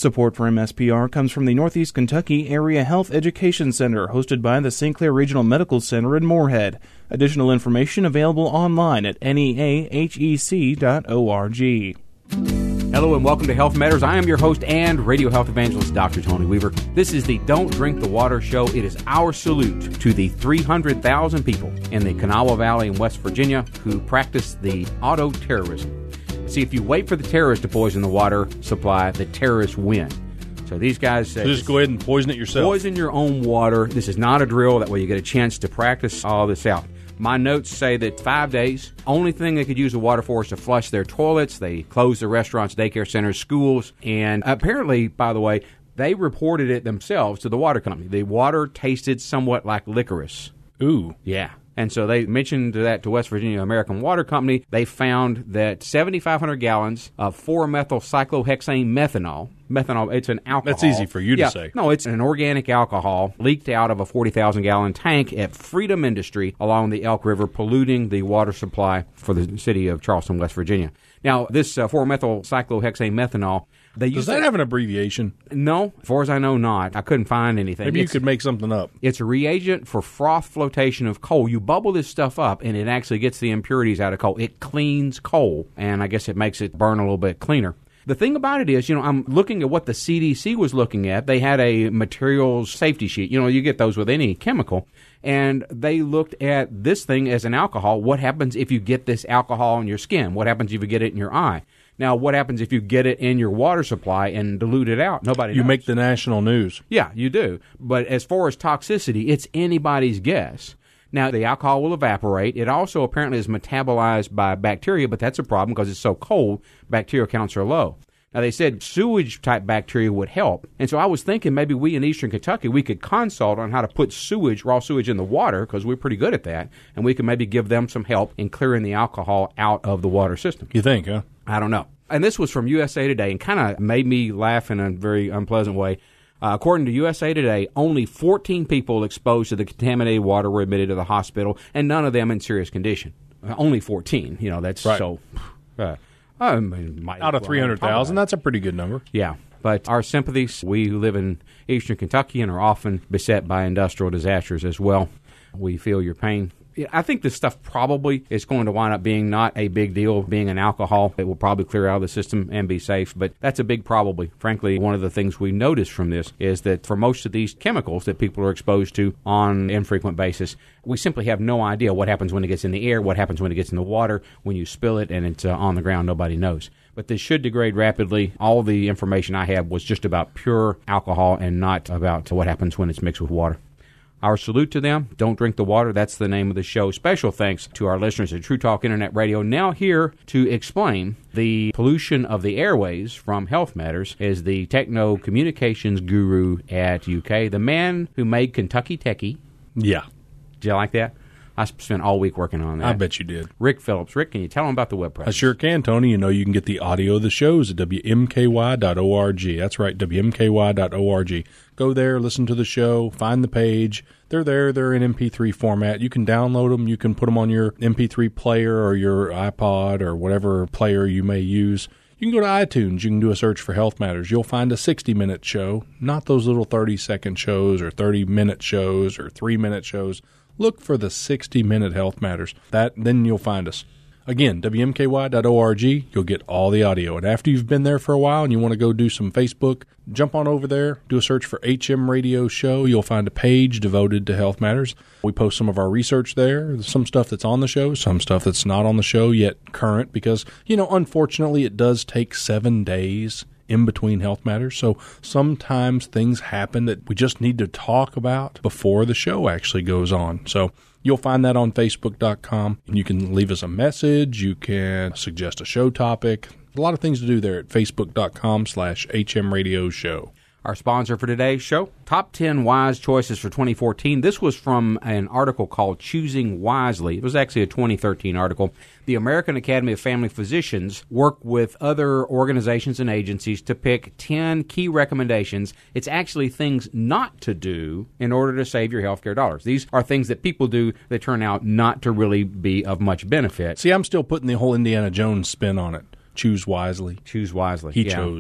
Support for MSPR comes from the Northeast Kentucky Area Health Education Center, hosted by the St. Clair Regional Medical Center in Moorhead. Additional information available online at neahec.org. Hello and welcome to Health Matters. I am your host and radio health evangelist, Dr. Tony Weaver. This is the Don't Drink the Water show. It is our salute to the 300,000 people in the Kanawha Valley in West Virginia who practice the auto-terrorism. See, if you wait for the terrorists to poison the water supply, the terrorists win. So these guys say... So just go ahead and poison it yourself. Poison your own water. This is not a drill. That way you get a chance to practice all this out. My notes say that 5 days, only thing they could use the water for is to flush their toilets. They closed the restaurants, daycare centers, schools. And apparently, by the way, they reported it themselves to the water company. The water tasted somewhat like licorice. Ooh. Yeah. And so they mentioned that to West Virginia American Water Company. They found that 7,500 gallons of 4-methylcyclohexane methanol. Methanol, it's an alcohol. That's easy for you to say. No, it's an organic alcohol leaked out of a 40,000-gallon tank at Freedom Industry along the Elk River, polluting the water supply for the city of Charleston, West Virginia. Now, this 4-methylcyclohexane methanol... Does that have an abbreviation? No, as far as I know, not. I couldn't find anything. Maybe you could make something up. It's a reagent for froth flotation of coal. You bubble this stuff up, and it actually gets the impurities out of coal. It cleans coal, and I guess it makes it burn a little bit cleaner. The thing about it is, I'm looking at what the CDC was looking at. They had a materials safety sheet. You get those with any chemical. And they looked at this thing as an alcohol. What happens if you get this alcohol in your skin? What happens if you get it in your eye? Now, what happens if you get it in your water supply and dilute it out? Nobody knows. You make the national news. Yeah, you do. But as far as toxicity, it's anybody's guess. Now, the alcohol will evaporate. It also apparently is metabolized by bacteria, but that's a problem because it's so cold, bacterial counts are low. Now, they said sewage-type bacteria would help. And so I was thinking maybe we in eastern Kentucky, we could consult on how to put raw sewage in the water, because we're pretty good at that, and we can maybe give them some help in clearing the alcohol out of the water system. You think, huh? I don't know. And this was from USA Today and kind of made me laugh in a very unpleasant way. According to USA Today, only 14 people exposed to the contaminated water were admitted to the hospital, and none of them in serious condition. Only 14. That's right. So... out of 300,000, that's a pretty good number. Yeah, but our sympathies, we who live in eastern Kentucky and are often beset by industrial disasters as well. We feel your pain. I think this stuff probably is going to wind up being not a big deal, being an alcohol. It will probably clear out of the system and be safe, but that's a big probably. Frankly, one of the things we notice from this is that for most of these chemicals that people are exposed to on an infrequent basis, we simply have no idea what happens when it gets in the air, what happens when it gets in the water, when you spill it and it's on the ground, nobody knows. But this should degrade rapidly. All the information I have was just about pure alcohol and not about what happens when it's mixed with water. Our salute to them. Don't drink the water. That's the name of the show. Special thanks to our listeners at True Talk Internet Radio. Now here to explain the pollution of the airways from Health Matters is the techno communications guru at UK, the man who made Kentucky Techie. Yeah. Did you like that? I spent all week working on that. I bet you did. Rick Phillips. Rick, can you tell them about the web presence? I sure can, Tony. You can get the audio of the shows at WMKY.org. That's right, WMKY.org. Go there, listen to the show, find the page. They're there. They're in MP3 format. You can download them. You can put them on your MP3 player or your iPod or whatever player you may use. You can go to iTunes. You can do a search for Health Matters. You'll find a 60-minute show, not those little 30-second shows or 30-minute shows or 3-minute shows. Look for the 60-minute Health Matters. Then you'll find us. Again, WMKY.org, you'll get all the audio. And after you've been there for a while and you want to go do some Facebook, jump on over there, do a search for HM Radio Show. You'll find a page devoted to Health Matters. We post some of our research there, some stuff that's on the show, some stuff that's not on the show yet current, because, unfortunately it does take 7 days in between Health Matters. So sometimes things happen that we just need to talk about before the show actually goes on. So you'll find that on Facebook.com. And you can leave us a message. You can suggest a show topic. A lot of things to do there at Facebook.com/HM Radio Show. Our sponsor for today's show, Top 10 Wise Choices for 2014. This was from an article called Choosing Wisely. It was actually a 2013 article. The American Academy of Family Physicians work with other organizations and agencies to pick 10 key recommendations. It's actually things not to do in order to save your healthcare dollars. These are things that people do that turn out not to really be of much benefit. See, I'm still putting the whole Indiana Jones spin on it. Choose wisely. Choose wisely. He chose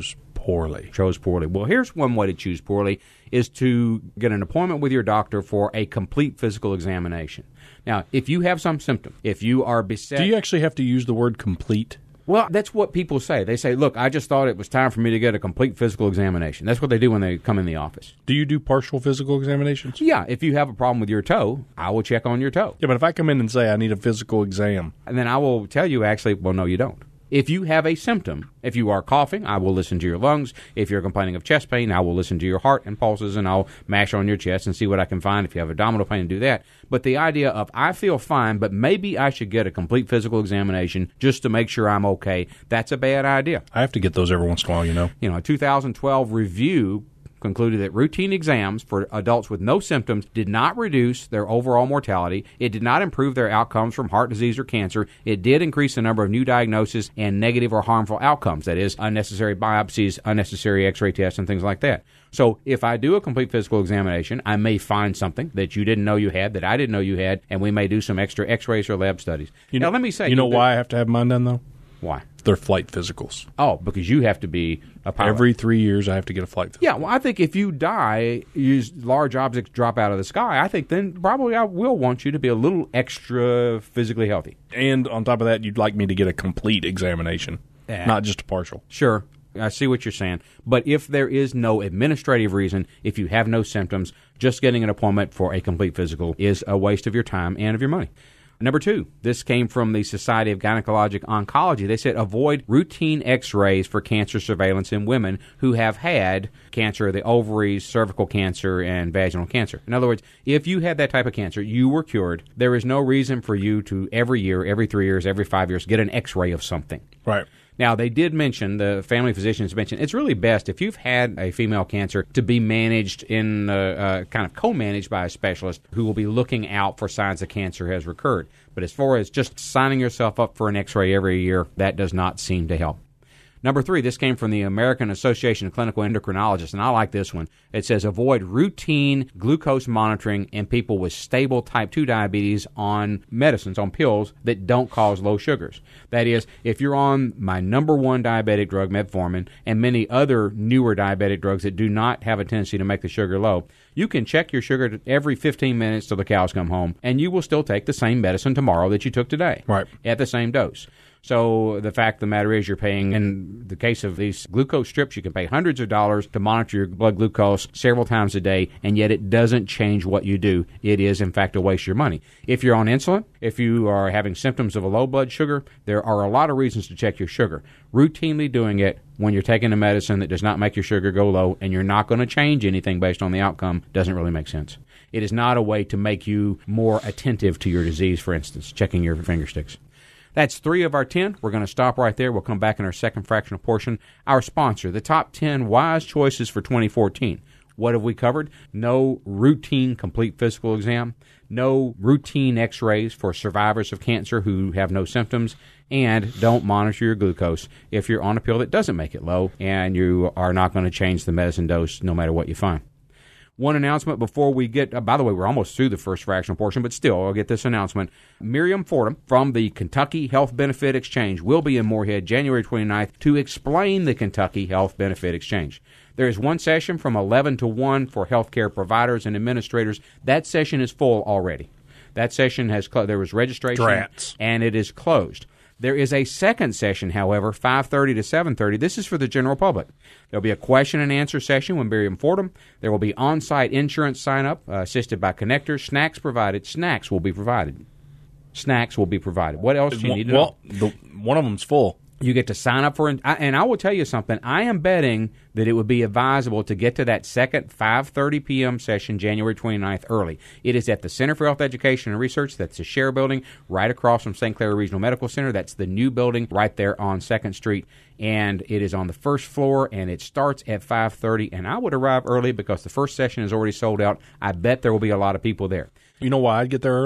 poorly. Chose poorly. Well, here's one way to choose poorly is to get an appointment with your doctor for a complete physical examination. Now, if you have some symptom, if you are beset... Do you actually have to use the word complete? Well, that's what people say. They say, look, I just thought it was time for me to get a complete physical examination. That's what they do when they come in the office. Do you do partial physical examinations? Yeah, if you have a problem with your toe, I will check on your toe. Yeah, but if I come in and say I need a physical exam... And then I will tell you, actually, well, no, you don't. If you have a symptom, if you are coughing, I will listen to your lungs. If you're complaining of chest pain, I will listen to your heart and pulses, and I'll mash on your chest and see what I can find. If you have abdominal pain, do that. But the idea of I feel fine, but maybe I should get a complete physical examination just to make sure I'm okay, that's a bad idea. I have to get those every once in a while, you know. You know, a 2012 review concluded that routine exams for adults with no symptoms did not reduce their overall mortality. It did not improve their outcomes from heart disease or cancer. It did increase the number of new diagnoses and negative or harmful outcomes, that is, unnecessary biopsies, unnecessary x-ray tests, and things like that. So if I do a complete physical examination, I may find something that you didn't know you had, that I didn't know you had, and we may do some extra x-rays or lab studies. Now, let me say... You know why I have to have mine done, though? Why? They're flight physicals. Oh, because you have to be a pilot. Every 3 years, I have to get a flight physical. Yeah, well, I think if you die, large objects drop out of the sky, I think then probably I will want you to be a little extra physically healthy. And on top of that, you'd like me to get a complete examination, not just a partial. Sure. I see what you're saying. But if there is no administrative reason, if you have no symptoms, just getting an appointment for a complete physical is a waste of your time and of your money. Number 2, this came from the Society of Gynecologic Oncology. They said avoid routine x-rays for cancer surveillance in women who have had cancer of the ovaries, cervical cancer, and vaginal cancer. In other words, if you had that type of cancer, you were cured, there is no reason for you to every year, every 3 years, every 5 years, get an x-ray of something. Right. Now, they did mention, the family physicians mentioned, it's really best if you've had a female cancer to be managed in kind of co-managed by a specialist who will be looking out for signs the cancer has recurred. But as far as just signing yourself up for an x-ray every year, that does not seem to help. Number 3, this came from the American Association of Clinical Endocrinologists, and I like this one. It says avoid routine glucose monitoring in people with stable type 2 diabetes on medicines, on pills that don't cause low sugars. That is, if you're on my number 1 diabetic drug, metformin, and many other newer diabetic drugs that do not have a tendency to make the sugar low, you can check your sugar every 15 minutes till the cows come home, and you will still take the same medicine tomorrow that you took today, right, at the same dose. So the fact of the matter is you're paying, in the case of these glucose strips, you can pay hundreds of dollars to monitor your blood glucose several times a day, and yet it doesn't change what you do. It is, in fact, a waste of your money. If you're on insulin, if you are having symptoms of a low blood sugar, there are a lot of reasons to check your sugar. Routinely doing it when you're taking a medicine that does not make your sugar go low and you're not going to change anything based on the outcome doesn't really make sense. It is not a way to make you more attentive to your disease, for instance, checking your finger sticks. That's 3 of our 10. We're going to stop right there. We'll come back in our second fractional portion. Our sponsor, the top 10 wise choices for 2014. What have we covered? No routine complete physical exam, no routine x-rays for survivors of cancer who have no symptoms, and don't monitor your glucose if you're on a pill that doesn't make it low, and you are not going to change the medicine dose no matter what you find. One announcement before we get, by the way, we're almost through the first fractional portion, but still, I'll get this announcement. Miriam Fordham from the Kentucky Health Benefit Exchange will be in Moorhead January 29th to explain the Kentucky Health Benefit Exchange. There is one session from 11 to 1 for healthcare providers and administrators. That session is full already. That session has there was registration, Drats. And it is closed. There is a second session, however, 5:30 to 7:30. This is for the general public. There will be a question and answer session with Miriam Fordham. There will be on-site insurance sign-up assisted by connectors. Snacks provided. Snacks will be provided. Snacks will be provided. What else do you need to know? One of them's full. You get to sign up for it. And I will tell you something. I am betting that it would be advisable to get to that second 5:30 p.m. session January 29th early. It is at the Center for Health Education and Research. That's the Share building right across from St. Clair Regional Medical Center. That's the new building right there on 2nd Street. And it is on the first floor, and it starts at 5:30. And I would arrive early because the first session is already sold out. I bet there will be a lot of people there. You know why I'd get there early?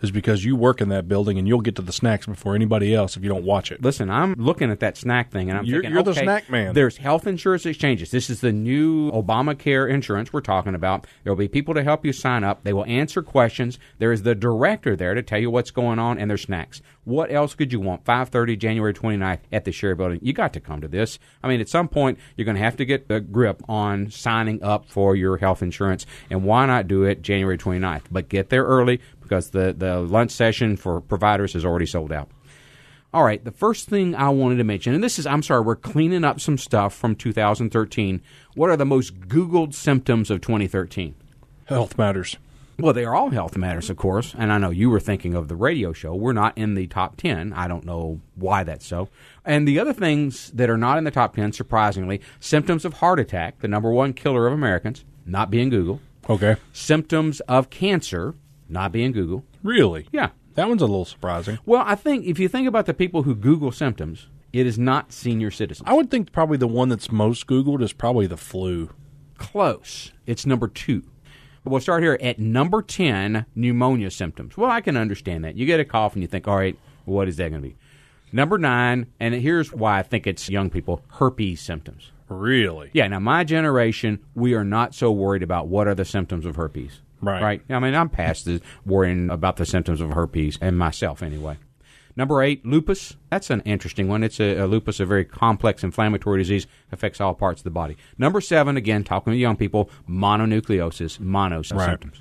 is because you work in that building and you'll get to the snacks before anybody else if you don't watch it. Listen, I'm looking at that snack thing, and I'm thinking, you're the okay, snack man. There's health insurance exchanges. This is the new Obamacare insurance we're talking about. There will be people to help you sign up. They will answer questions. There is the director there to tell you what's going on, and there's snacks. What else could you want? 5:30, January 29th at the Share Building. You got to come to this. I mean, at some point, you're going to have to get a grip on signing up for your health insurance, and why not do it January 29th? But get there early because the lunch session for providers is already sold out. All right, the first thing I wanted to mention, and this is, I'm sorry, we're cleaning up some stuff from 2013. What are the most Googled symptoms of 2013? Health matters. Well, they are all health matters, of course, and I know you were thinking of the radio show. We're not in the top 10. I don't know why that's so. And the other things that are not in the top 10, surprisingly, symptoms of heart attack, the number one killer of Americans, not being Google. Okay. Symptoms of cancer, not being Google. Really? Yeah. That one's a little surprising. Well, I think if you think about the people who Google symptoms, it is not senior citizens. I would think probably the one that's most Googled is probably the flu. Close. It's number 2. We'll start here at number 10, pneumonia symptoms. Well, I can understand that. You get a cough and you think, all right, what is that going to be? Number 9, and here's why I think it's young people, herpes symptoms. Really? Yeah, now my generation, we are not so worried about what are the symptoms of herpes. Right. I mean, I'm past the worrying about the symptoms of herpes, and myself anyway. Number 8, lupus. That's an interesting one. It's a lupus, a very complex inflammatory disease, affects all parts of the body. Number 7, again, talking to young people, mononucleosis, symptoms.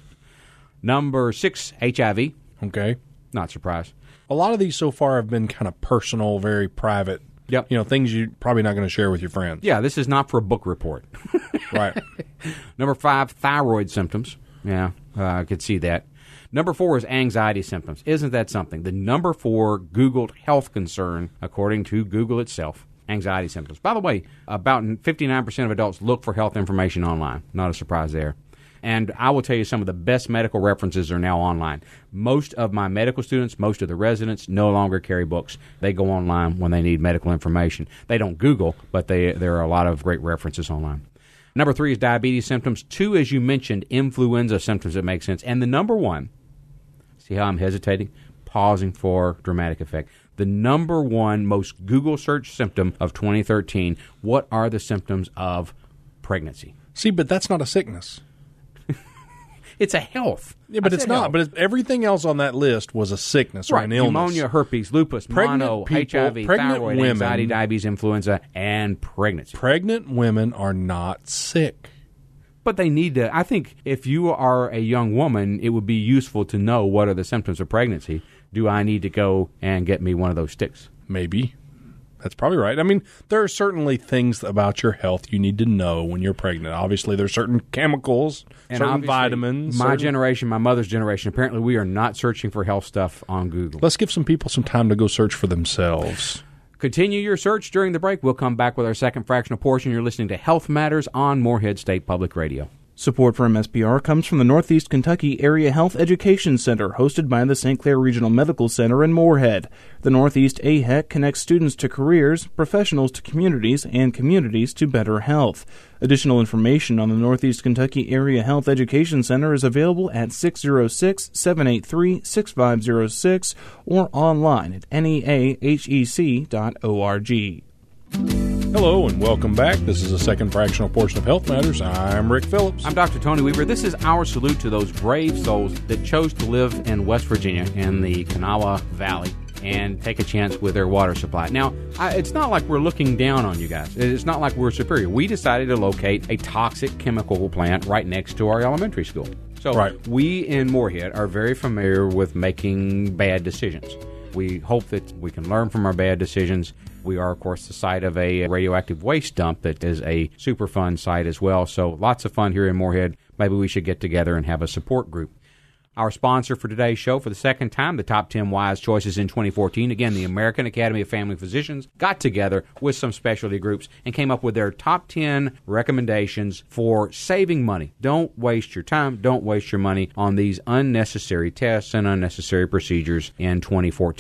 Number 6, HIV. Okay. Not surprised. A lot of these so far have been kind of personal, very private. Yep. You know, things you're probably not going to share with your friends. Yeah, this is not for a book report. Right. Number 5, thyroid symptoms. Yeah, I could see that. Number 4 is anxiety symptoms. Isn't that something? The number 4 Googled health concern, according to Google itself, anxiety symptoms. By the way, about 59% of adults look for health information online. Not a surprise there. And I will tell you, some of the best medical references are now online. Most of my medical students, most of the residents, no longer carry books. They go online when they need medical information. They don't Google, but there are a lot of great references online. Number 3 is diabetes symptoms. 2, as you mentioned, influenza symptoms that make sense. And the number 1, see how I'm hesitating? Pausing for dramatic effect. The number 1 most Google search symptom of 2013, what are the symptoms of pregnancy? See, but that's not a sickness. It's a health. Yeah, but it's not. But everything else on that list was a sickness or an illness. Pneumonia, herpes, lupus, mono, HIV, thyroid, anxiety, diabetes, influenza, and pregnancy. Pregnant women are not sick. But they need to. I think if you are a young woman, it would be useful to know what are the symptoms of pregnancy. Do I need to go and get me one of those sticks? Maybe. That's probably right. I mean, there are certainly things about your health you need to know when you're pregnant. Obviously, there's certain chemicals, and certain vitamins. My generation, my mother's generation, apparently we are not searching for health stuff on Google. Let's give some people some time to go search for themselves. Continue your search during the break. We'll come back with our second fractional portion. You're listening to Health Matters on Morehead State Public Radio. Support for MSPR comes from the Northeast Kentucky Area Health Education Center, hosted by the St. Clair Regional Medical Center in Morehead. The Northeast AHEC connects students to careers, professionals to communities, and communities to better health. Additional information on the Northeast Kentucky Area Health Education Center is available at 606-783-6506 or online at neahec.org. Hello and welcome back. This is a second fractional portion of Health Matters. I'm Rick Phillips. I'm Dr. Tony Weaver. This is our salute to those brave souls that chose to live in West Virginia in the Kanawha Valley and take a chance with their water supply. Now, it's not like we're looking down on you guys. It's not like we're superior. We decided to locate a toxic chemical plant right next to our elementary school. So we in Morehead are very familiar with making bad decisions. We hope that we can learn from our bad decisions. We are, of course, the site of a radioactive waste dump that is a super fun site as well. So lots of fun here in Morehead. Maybe we should get together and have a support group. Our sponsor for today's show, for the second time, the top 10 wise choices in 2014. Again, the American Academy of Family Physicians got together with some specialty groups and came up with their top 10 recommendations for saving money. Don't waste your time. Don't waste your money on these unnecessary tests and unnecessary procedures in 2014.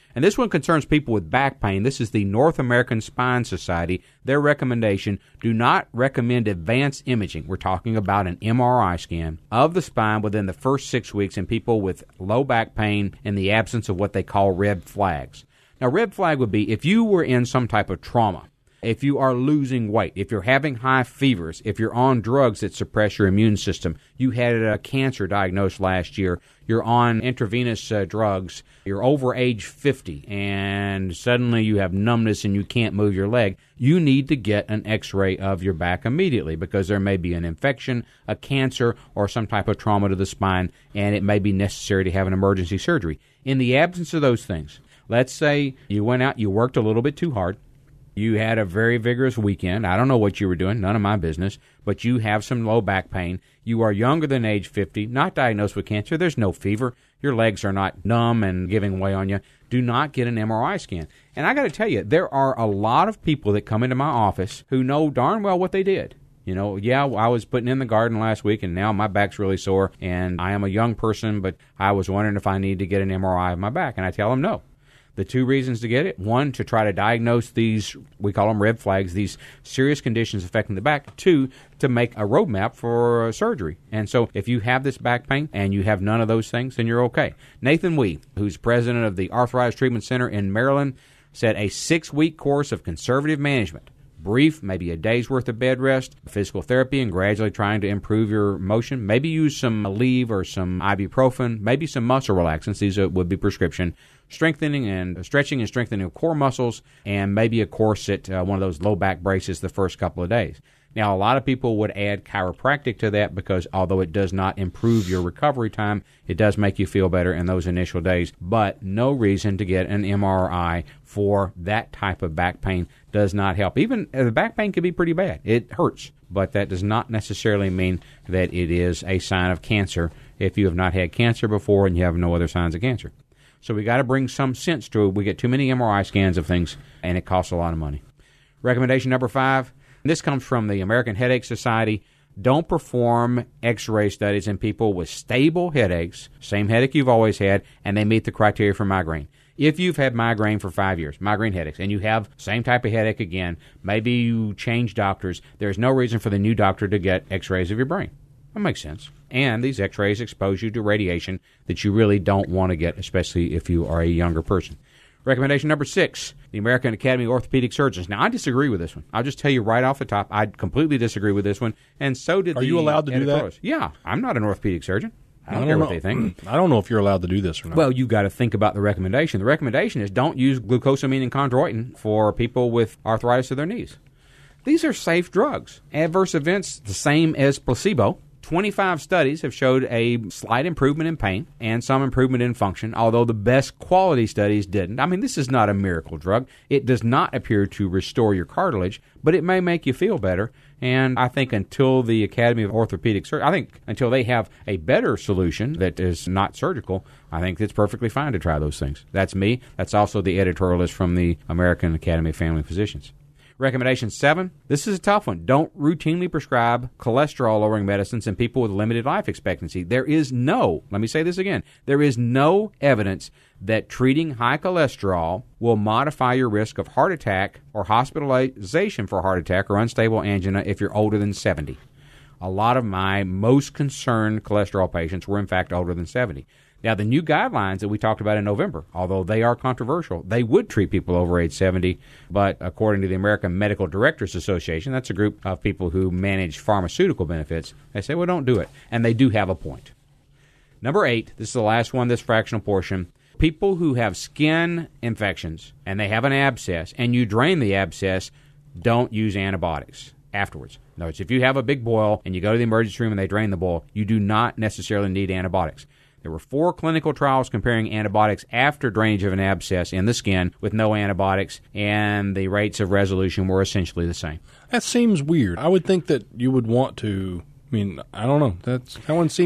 And this one concerns people with back pain. This is the North American Spine Society. Their recommendation, do not recommend advanced imaging. We're talking about an MRI scan of the spine within the first 6 weeks in people with low back pain in the absence of what they call red flags. Now, red flag would be if you were in some type of trauma, if you are losing weight, if you're having high fevers, if you're on drugs that suppress your immune system, you had a cancer diagnosed last year, you're on intravenous drugs, you're over age 50, and suddenly you have numbness and you can't move your leg, you need to get an x-ray of your back immediately because there may be an infection, a cancer, or some type of trauma to the spine, and it may be necessary to have an emergency surgery. In the absence of those things, let's say you went out, you worked a little bit too hard, you had a very vigorous weekend. I don't know what you were doing, none of my business, but you have some low back pain. You are younger than age 50, not diagnosed with cancer. There's no fever. Your legs are not numb and giving way on you. Do not get an MRI scan. And I got to tell you, there are a lot of people that come into my office who know darn well what they did. You know, yeah, I was putting in the garden last week, and now my back's really sore, and I am a young person, but I was wondering if I need to get an MRI of my back. And I tell them no. The two reasons to get it: one, to try to diagnose these, we call them red flags, these serious conditions affecting the back. Two, to make a roadmap for surgery. And so if you have this back pain and you have none of those things, then you're okay. Nathan Wee, who's president of the Arthritis Treatment Center in Maryland, said a 6-week course of conservative management, brief, maybe a day's worth of bed rest, physical therapy, and gradually trying to improve your motion. Maybe use some Aleve or some ibuprofen, maybe some muscle relaxants. These would be prescription. Strengthening and stretching and strengthening of core muscles, and maybe a corset, one of those low back braces the first couple of days. Now, a lot of people would add chiropractic to that because although it does not improve your recovery time, it does make you feel better in those initial days. But no reason to get an MRI for that type of back pain does not help. Even the back pain can be pretty bad. It hurts, but that does not necessarily mean that it is a sign of cancer if you have not had cancer before and you have no other signs of cancer. So we got to bring some sense to it. We get too many MRI scans of things, and it costs a lot of money. Recommendation number 5, and this comes from the American Headache Society. Don't perform x-ray studies in people with stable headaches, same headache you've always had, and they meet the criteria for migraine. If you've had migraine for 5 years, migraine headaches, and you have same type of headache again, maybe you change doctors, there's no reason for the new doctor to get x-rays of your brain. That makes sense. And these x-rays expose you to radiation that you really don't want to get, especially if you are a younger person. Recommendation number 6, the American Academy of Orthopedic Surgeons. Now, I disagree with this one. I'll just tell you right off the top, I completely disagree with this one, and so did Are you allowed to do that? Yeah, I'm not an orthopedic surgeon. I don't care what they think. I don't know if you're allowed to do this or not. Well, you've got to think about the recommendation. The recommendation is don't use glucosamine and chondroitin for people with arthritis of their knees. These are safe drugs. Adverse events, the same as placebo. 25 studies have showed a slight improvement in pain and some improvement in function, although the best quality studies didn't. I mean, this is not a miracle drug. It does not appear to restore your cartilage, but it may make you feel better. And I think until the Academy of Orthopedic Surgeons, until they have a better solution that is not surgical, I think it's perfectly fine to try those things. That's me. That's also the editorialist from the American Academy of Family Physicians. Recommendation 7, this is a tough one. Don't routinely prescribe cholesterol-lowering medicines in people with limited life expectancy. There is no, let me say this again, there is no evidence that treating high cholesterol will modify your risk of heart attack or hospitalization for heart attack or unstable angina if you're older than 70. A lot of my most concerned cholesterol patients were, in fact, older than 70. Now, the new guidelines that we talked about in November, although they are controversial, they would treat people over age 70, but according to the American Medical Directors Association, that's a group of people who manage pharmaceutical benefits, they say, well, don't do it. And they do have a point. Number 8, this is the last one, this fractional portion. People who have skin infections and they have an abscess and you drain the abscess, don't use antibiotics afterwards. In other words, if you have a big boil and you go to the emergency room and they drain the boil, you do not necessarily need antibiotics. There were 4 clinical trials comparing antibiotics after drainage of an abscess in the skin with no antibiotics, and the rates of resolution were essentially the same. That seems weird. I would think that you would want to, I mean, I don't know. That one seems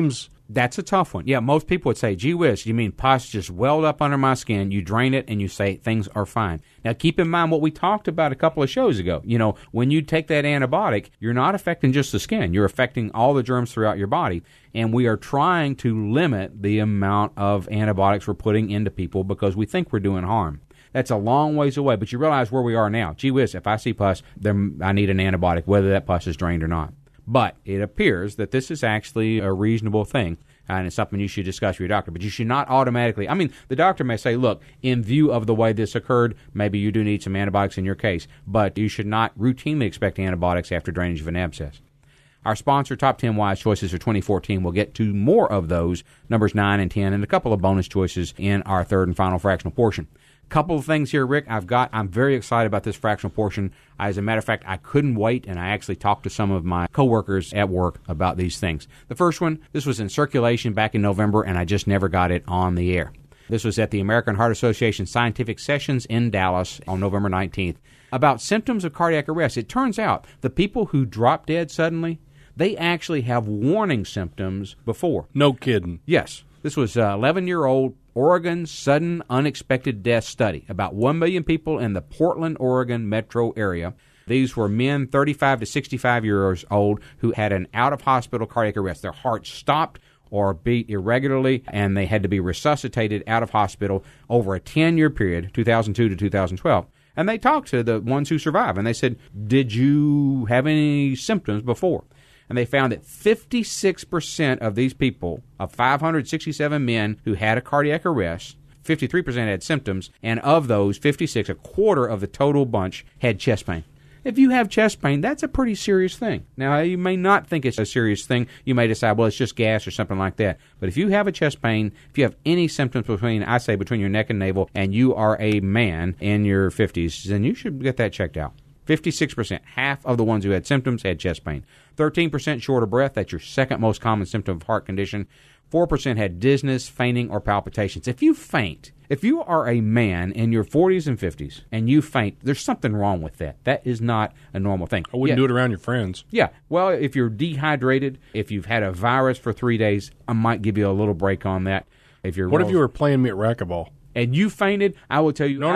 That's a tough one. Yeah, most people would say, gee whiz, you mean pus just welled up under my skin, you drain it, and you say things are fine. Now, keep in mind what we talked about a couple of shows ago. You know, when you take that antibiotic, you're not affecting just the skin. You're affecting all the germs throughout your body. And we are trying to limit the amount of antibiotics we're putting into people because we think we're doing harm. That's a long ways away, but you realize where we are now. Gee whiz, if I see pus, then I need an antibiotic, whether that pus is drained or not. But it appears that this is actually a reasonable thing, and it's something you should discuss with your doctor. But you should not automatically, the doctor may say, look, in view of the way this occurred, maybe you do need some antibiotics in your case, but you should not routinely expect antibiotics after drainage of an abscess. Our sponsor, Top 10 Wise Choices for 2014, will get to more of those, numbers 9 and 10, and a couple of bonus choices in our third and final fractional portion. Couple of things here, Rick. I'm very excited about this fractional portion. As a matter of fact, I couldn't wait, and I actually talked to some of my coworkers at work about these things. The first one, this was in circulation back in November, and I just never got it on the air. This was at the American Heart Association Scientific Sessions in Dallas on November 19th. About symptoms of cardiac arrest. It turns out the people who drop dead suddenly, they actually have warning symptoms before. No kidding. Yes. This was 11-year-old Oregon Sudden Unexpected Death Study. About 1 million people in the Portland, Oregon metro area. These were men 35 to 65 years old who had an out-of-hospital cardiac arrest. Their heart stopped or beat irregularly, and they had to be resuscitated out of hospital over a 10-year period, 2002 to 2012. And they talked to the ones who survived, and they said, did you have any symptoms before? And they found that 56% of these people, of 567 men who had a cardiac arrest, 53% had symptoms, and of those 56, a quarter of the total bunch had chest pain. If you have chest pain, that's a pretty serious thing. Now, you may not think it's a serious thing. You may decide, well, it's just gas or something like that. But if you have a chest pain, if you have any symptoms between your neck and navel, and you are a man in your 50s, then you should get that checked out. 56%, half of the ones who had symptoms had chest pain. 13% short of breath, that's your second most common symptom of heart condition. 4% had dizziness, fainting, or palpitations. If you faint, if you are a man in your 40s and 50s and you faint, there's something wrong with that. That is not a normal thing. I wouldn't do it around your friends. Yeah. Well, if you're dehydrated, if you've had a virus for 3 days, I might give you a little break on that. If you were playing me at racquetball? And you fainted, I will tell you... No.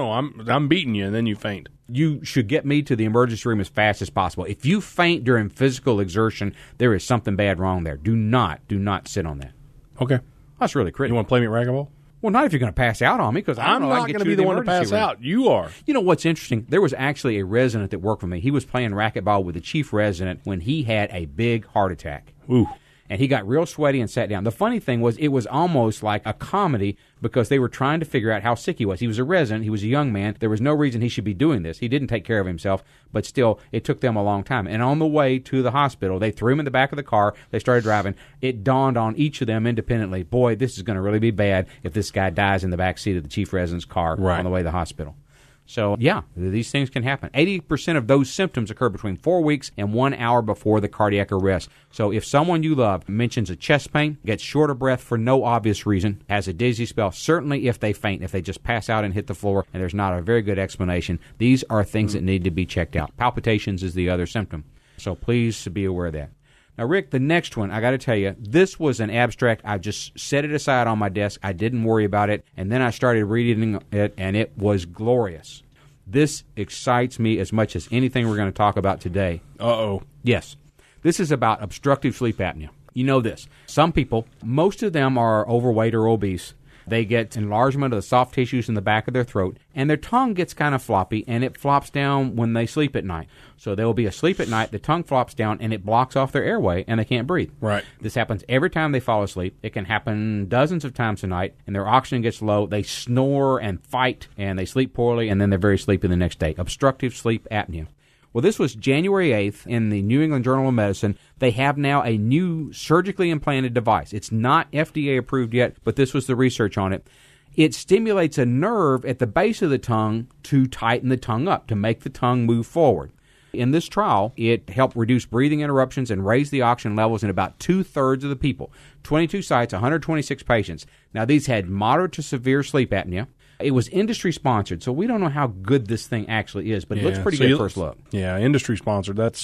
I'm beating you, and then you faint. You should get me to the emergency room as fast as possible. If you faint during physical exertion, there is something bad wrong there. Do not sit on that. Okay. That's really critical. You want to play me at racquetball? Well, not if you're going to pass out on me, because I'm not going to be the one to pass out. You are. You know what's interesting? There was actually a resident that worked for me. He was playing racquetball with the chief resident when he had a big heart attack. Ooh. And he got real sweaty and sat down. The funny thing was, it was almost like a comedy because they were trying to figure out how sick he was. He was a resident. He was a young man. There was no reason he should be doing this. He didn't take care of himself, but still, it took them a long time. And on the way to the hospital, they threw him in the back of the car. They started driving. It dawned on each of them independently, boy, this is going to really be bad if this guy dies in the back seat of the chief resident's car on the way to the hospital. So, yeah, these things can happen. 80% of those symptoms occur between 4 weeks and 1 hour before the cardiac arrest. So if someone you love mentions a chest pain, gets short of breath for no obvious reason, has a dizzy spell, certainly if they faint, if they just pass out and hit the floor and there's not a very good explanation, these are things that need to be checked out. Palpitations is the other symptom. So please be aware of that. Now, Rick, the next one, I got to tell you, this was an abstract. I just set it aside on my desk. I didn't worry about it. And then I started reading it, and it was glorious. This excites me as much as anything we're going to talk about today. Uh-oh. Yes. This is about obstructive sleep apnea. You know this. Some people, most of them are overweight or obese. They get enlargement of the soft tissues in the back of their throat, and their tongue gets kind of floppy, and it flops down when they sleep at night. So they will be asleep at night, the tongue flops down, and it blocks off their airway, and they can't breathe. Right. This happens every time they fall asleep. It can happen dozens of times a night, and their oxygen gets low. They snore and fight, and they sleep poorly, and then they're very sleepy the next day. Obstructive sleep apnea. Well, this was January 8th in the New England Journal of Medicine. They have now a new surgically implanted device. It's not FDA approved yet, but this was the research on it. It stimulates a nerve at the base of the tongue to tighten the tongue up, to make the tongue move forward. In this trial, it helped reduce breathing interruptions and raise the oxygen levels in about 2/3 of the people. 22 sites, 126 patients. Now, these had moderate to severe sleep apnea. It was industry-sponsored, so we don't know how good this thing actually is, but it looks pretty good at first look. Yeah, industry-sponsored. That's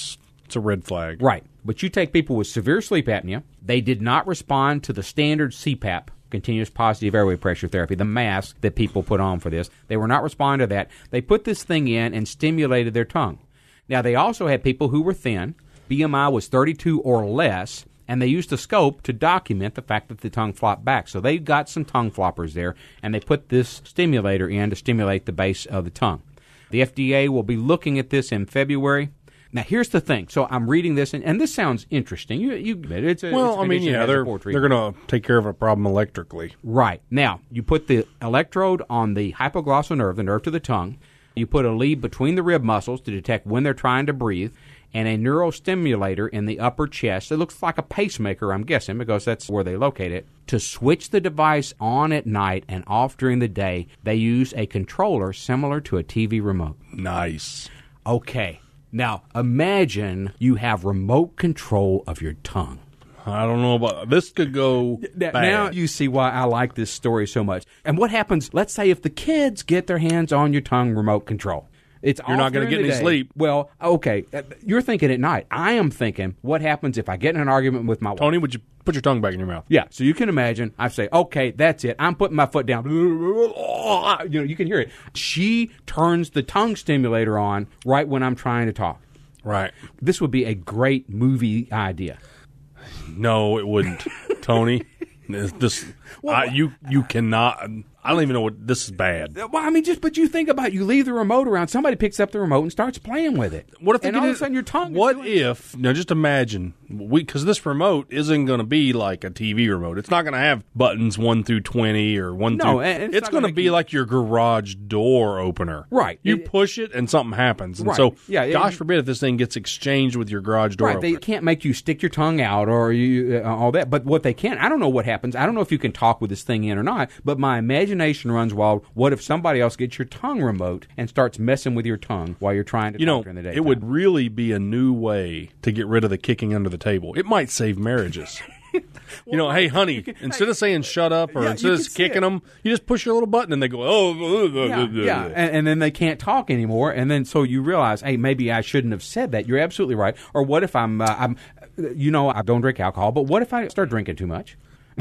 It's a red flag. Right. But you take people with severe sleep apnea. They did not respond to the standard CPAP, continuous positive airway pressure therapy, the mask that people put on for this. They were not responding to that. They put this thing in and stimulated their tongue. Now, they also had people who were thin. BMI was 32 or less, and they used a scope to document the fact that the tongue flopped back. So they got some tongue floppers there, and they put this stimulator in to stimulate the base of the tongue. The FDA will be looking at this in February. Now, here's the thing. So I'm reading this, and this sounds interesting. It's they're going to take care of a problem electrically. Right. Now, you put the electrode on the hypoglossal nerve, the nerve to the tongue. You put a lead between the rib muscles to detect when they're trying to breathe, and a neurostimulator in the upper chest. It looks like a pacemaker, I'm guessing, because that's where they locate it. To switch the device on at night and off during the day, they use a controller similar to a TV remote. Nice. Okay. Now, imagine you have remote control of your tongue. I don't know about this. Could go bad. Now you see why I like this story so much. And what happens, let's say if the kids get their hands on your tongue remote control. You're not going to get any sleep. Well, okay. You're thinking at night. I am thinking, what happens if I get in an argument with my wife? Tony, would you put your tongue back in your mouth? Yeah. So you can imagine, I say, okay, that's it. I'm putting my foot down. You can hear it. She turns the tongue stimulator on right when I'm trying to talk. Right. This would be a great movie idea. No, it wouldn't, Tony. You cannot. I don't even know what this is bad. Well, I mean, but you think about it, you leave the remote around, somebody picks up the remote and starts playing with it. What if they and all of a sudden your tongue? What if now? Just imagine because this remote isn't going to be like a TV remote. It's not going to have buttons 1 through 20 or 1 through. It's going to be like your garage door opener. Right. You push it and something happens. And right. so, gosh forbid if this thing gets exchanged with your garage door. Right. Opener. They can't make you stick your tongue out or all that. But what they can, I don't know what happens. I don't know if you can talk with this thing in or not. But my imagination runs wild. What if somebody else gets your tongue remote and starts messing with your tongue while you're trying to talk during the day? It would really be a new way to get rid of the kicking under the table. It might save marriages. Hey, honey, instead of saying shut up or instead of kicking them, you just push your little button and they go, yeah. And then they can't talk anymore. And then so you realize, hey, maybe I shouldn't have said that. You're absolutely right. Or what if I don't drink alcohol, but what if I start drinking too much?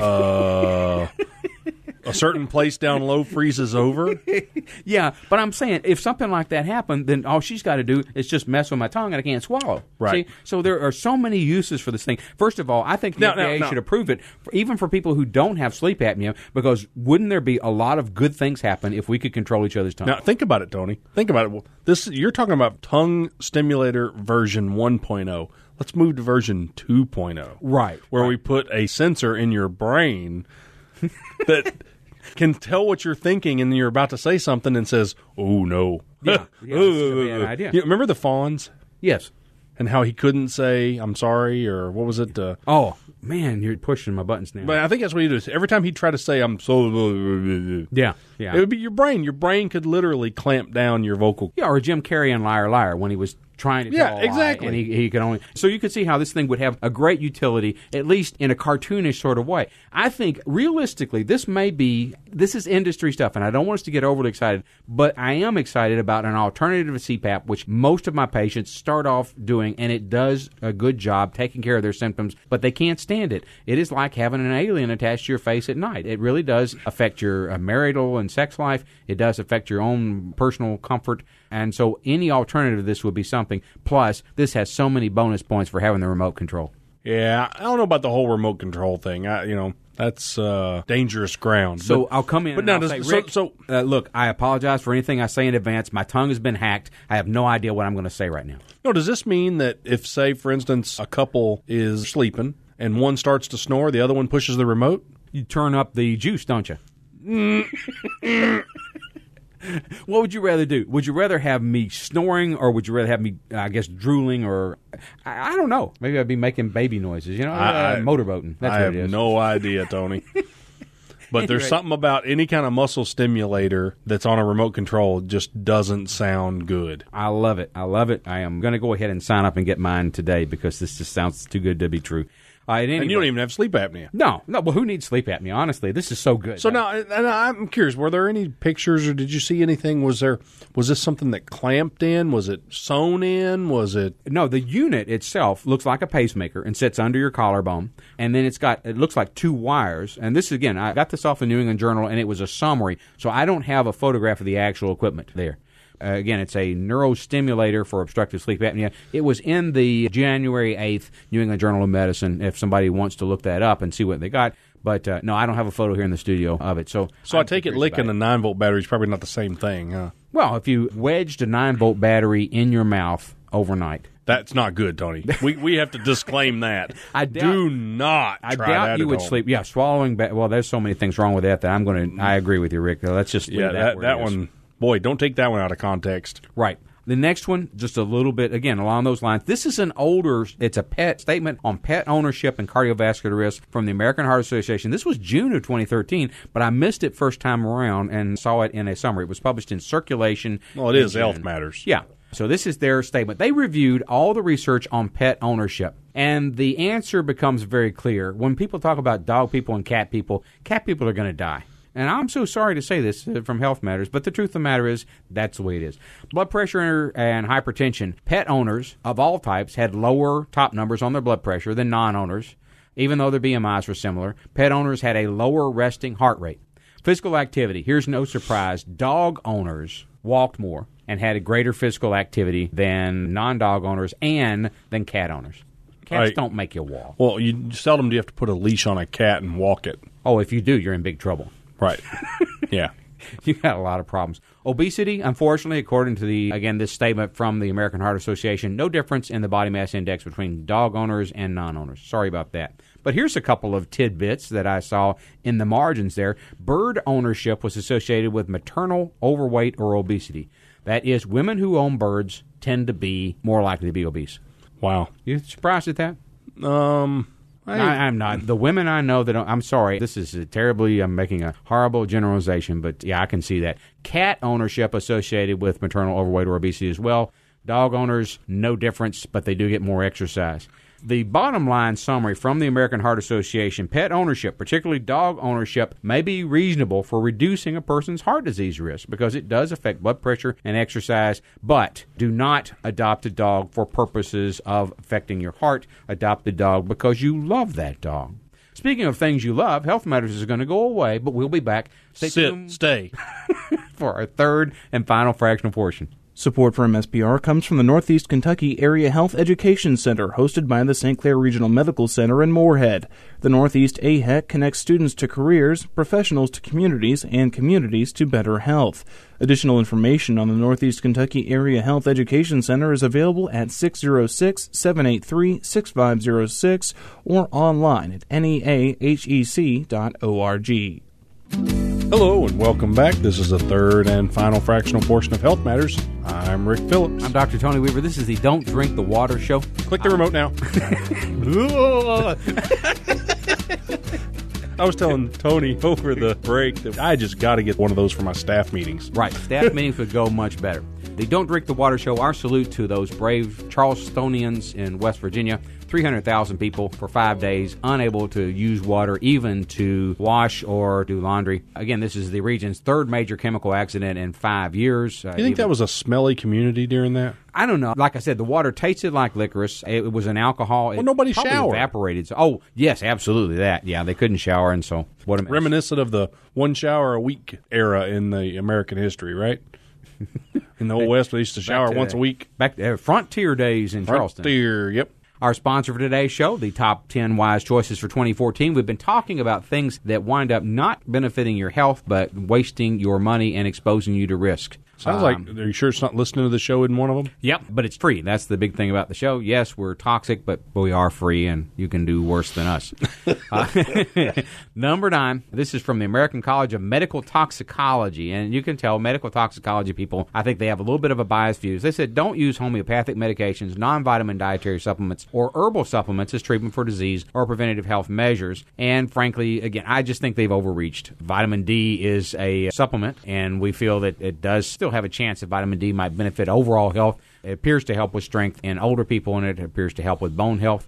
A certain place down low freezes over. Yeah, but I'm saying if something like that happened, then all she's got to do is just mess with my tongue and I can't swallow. Right. See? So there are so many uses for this thing. First of all, I think the FDA should approve it, even for people who don't have sleep apnea, because wouldn't there be a lot of good things happen if we could control each other's tongue? Now, think about it, Tony. Think about it. You're talking about tongue stimulator version 1.0. Let's move to version 2.0. Right. Where we put a sensor in your brain that can tell what you're thinking and you're about to say something and says, oh, no. Yeah, this is a bad idea. Remember the Fonz? Yes. And how he couldn't say, I'm sorry, or what was it? Oh, man, you're pushing my buttons now. But I think that's what he does. Every time he'd try to say, I'm so... Yeah. It would be your brain. Your brain could literally clamp down your vocal... Yeah, or Jim Carrey in Liar Liar when he was trying to tell a lie, exactly. And he could only... So you could see how this thing would have a great utility, at least in a cartoonish sort of way. I think, realistically, this is industry stuff, and I don't want us to get overly excited, but I am excited about an alternative to CPAP, which most of my patients start off doing, and it does a good job taking care of their symptoms, but they can't stand it. It is like having an alien attached to your face at night. It really does affect your marital and sex life. It does affect your own personal comfort. And so any alternative to this would be something. Plus, this has so many bonus points for having the remote control. Yeah, I don't know about the whole remote control thing. That's dangerous ground. So I'll come in I'll say, Rick, look, I apologize for anything I say in advance. My tongue has been hacked. I have no idea what I'm going to say right now. No, does this mean that if, say, for instance, a couple is sleeping and one starts to snore, the other one pushes the remote? You turn up the juice, don't you? What would you rather do? Would you rather have me snoring, or would you rather have me, drooling, or I don't know. Maybe I'd be making baby noises. Motorboating. That's what it is. I have no idea, Tony. But there's something about any kind of muscle stimulator that's on a remote control just doesn't sound good. I love it. I am going to go ahead and sign up and get mine today because this just sounds too good to be true. And you don't even have sleep apnea. No. Well, who needs sleep apnea? Honestly, this is so good. So now, and I'm curious, were there any pictures or did you see anything? Was this something that clamped in? Was it sewn in? Was it? No, the unit itself looks like a pacemaker and sits under your collarbone. And then it looks like two wires. And this, again, I got this off the New England Journal, and it was a summary. So I don't have a photograph of the actual equipment there. Again, it's a neurostimulator for obstructive sleep apnea. It was in the January 8th New England Journal of Medicine, if somebody wants to look that up and see what they got. But, no, I don't have a photo here in the studio of it. So I take it licking a 9-volt battery is probably not the same thing, huh? Well, if you wedged a 9-volt battery in your mouth overnight. That's not good, Tony. We have to disclaim that. Do not try that. I doubt you would home. sleep. Yeah, swallowing. Well, there's so many things wrong with that I agree with you, Rick. Let's just leave that one. Boy, don't take that one out of context. Right. The next one, just a little bit, again, along those lines. This is it's a pet statement on pet ownership and cardiovascular risk from the American Heart Association. This was June of 2013, but I missed it first time around and saw it in a summary. It was published in Circulation. Well, it is Health Matters. Yeah. So this is their statement. They reviewed all the research on pet ownership, and the answer becomes very clear. When people talk about dog people and cat people are going to die. And I'm so sorry to say this from Health Matters, but the truth of the matter is that's the way it is. Blood pressure and hypertension, pet owners of all types had lower top numbers on their blood pressure than non-owners. Even though their BMIs were similar, pet owners had a lower resting heart rate. Physical activity, here's no surprise, dog owners walked more and had a greater physical activity than non-dog owners and than cat owners. Cats don't make you walk. Well, seldom do you have to put a leash on a cat and walk it. Oh, if you do, you're in big trouble. Right. Yeah. You got a lot of problems. Obesity, unfortunately, according to this statement from the American Heart Association, no difference in the body mass index between dog owners and non-owners. Sorry about that. But here's a couple of tidbits that I saw in the margins there. Bird ownership was associated with maternal overweight or obesity. That is, women who own birds tend to be more likely to be obese. Wow. You surprised at that? I'm not. The women I know that I'm sorry, this is I'm making a horrible generalization, but yeah, I can see that. Cat ownership associated with maternal overweight or obesity as well. Dog owners, no difference, but they do get more exercise. The bottom line summary from the American Heart Association, pet ownership, particularly dog ownership, may be reasonable for reducing a person's heart disease risk because it does affect blood pressure and exercise, but do not adopt a dog for purposes of affecting your heart. Adopt a dog because you love that dog. Speaking of things you love, Health Matters is going to go away, but we'll be back. Stay. For our third and final fractional portion. Support for MSPR comes from the Northeast Kentucky Area Health Education Center, hosted by the St. Clair Regional Medical Center in Moorhead. The Northeast AHEC connects students to careers, professionals to communities, and communities to better health. Additional information on the Northeast Kentucky Area Health Education Center is available at 606-783-6506 or online at neahec.org. Hello and welcome back. This is the third and final fractional portion of Health Matters. I'm Rick Phillips. I'm Dr. Tony Weaver. This is the Don't Drink the Water Show. Click the remote now. I was telling Tony over the break that I just got to get one of those for my staff meetings. Right. Staff meetings would go much better. The Don't Drink the Water Show, our salute to those brave Charlestonians in West Virginia. 300,000 people for 5 days unable to use water even to wash or do laundry. Again, this is the region's third major chemical accident in 5 years. You think that was a smelly community during that? I don't know. Like I said, the water tasted like licorice. It was an alcohol. Well, nobody showered. Evaporated. So, yes, absolutely that. Yeah, they couldn't shower, and so what a mess. Reminiscent of the one shower a week era in the American history, right? In the Old West, we used to shower once a week. Back to Frontier days in Charleston. Frontier, yep. Our sponsor for today's show, the top 10 wise choices for 2014. We've been talking about things that wind up not benefiting your health, but wasting your money and exposing you to risk. Sounds like, are you sure it's not listening to the show in one of them? Yep, but it's free. That's the big thing about the show. Yes, we're toxic, but we are free, and you can do worse than us. Number 9, this is from the American College of Medical Toxicology, and you can tell medical toxicology people, I think they have a little bit of a biased view. They said don't use homeopathic medications, non-vitamin dietary supplements, or herbal supplements as treatment for disease or preventative health measures. And frankly, again, I just think they've overreached. Vitamin D is a supplement, and we feel that it does still have a chance that vitamin D might benefit overall health. It appears to help with strength in older people, and it appears to help with bone health.